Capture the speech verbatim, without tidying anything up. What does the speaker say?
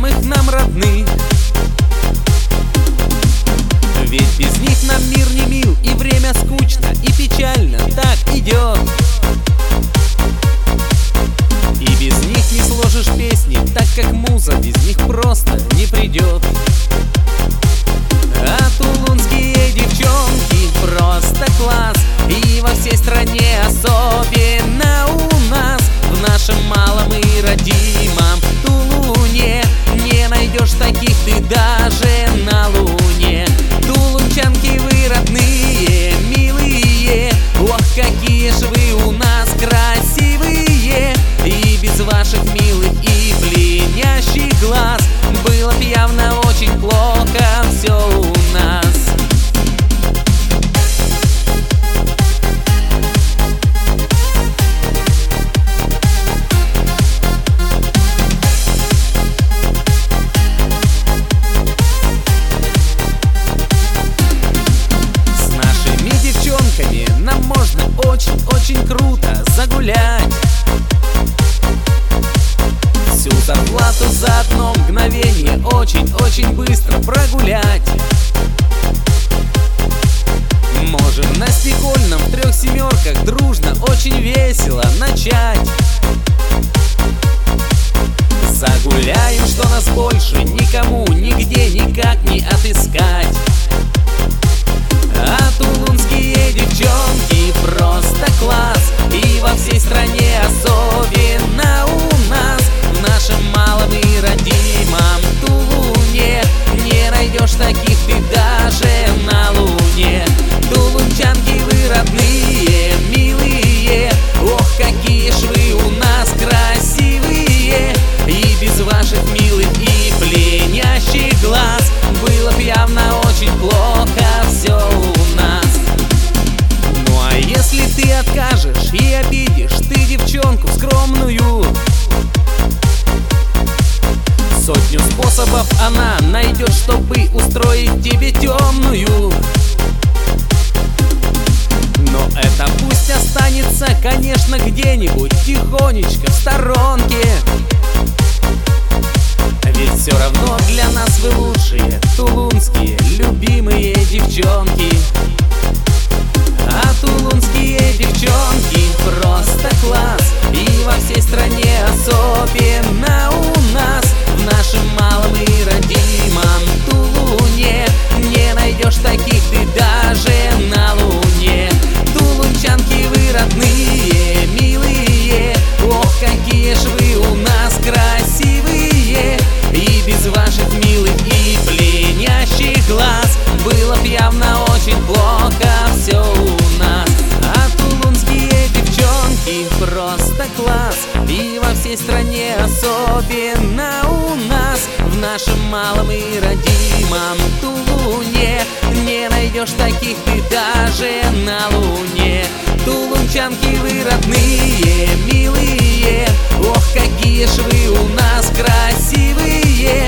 самых нам родных. Ведь без них нам мир не мил, и время скучно и печально так идет. И без них не сложишь песни, так как муза без них просто не придет. А тулунские девчонки просто класс, и во всей стране, особенно у нас, в нашем малом и родимом Тулуне, не найдешь таких ты даже на Луне. Тулунчанки вы родные, милые, ох, какие ж вы у нас красивые. И без ваших милых и пленящих глаз было б явно очень плохо все у нас. С нашими девчонками нам можно очень-очень круто загулять. Всю зарплату за одно мгновение очень-очень быстро прогулять. Можем на стекольном в трех семерках дружно очень весело начать. Загуляем, что нас больше никому нигде никак не отыскать. А тулунские девчонки просто класс, и во всей стране, особенно у нас, в нашем малом и родимом Тулуне, не найдешь таких ты даже на Луне. Тулунчанки вы родные, милые, ох, какие ж вы у нас красивые. И без ваших милых и пленящих глаз было б явно очень плохо все у нас. Ну а если ты откажешь и обидишь ты девчонку скромную, сотню способов она найдет, чтобы устроить тебе темную. Но это пусть останется, конечно, где-нибудь тихонечко в сторонке. Ведь все равно для нас вы лучшие, тулунские любимые девчонки. А тулунские девчонки просто класс, и во всей стране, особенно у нас, в нашем малом и родимом Тулуне, не найдешь таких ты даже на Луне. Тулунчанки вы родные, милые, ох, какие ж вы у нас красивые. И без ваших милых и пленящих глаз было б явно очень плохо все у нас. А тулунские девчонки просто класс, и во всей стране, особенно у нас, в нашем малом и родимом Тулуне, не найдешь таких ты даже на Луне. Тулунчанки вы родные, милые, ох, какие ж вы у нас красивые.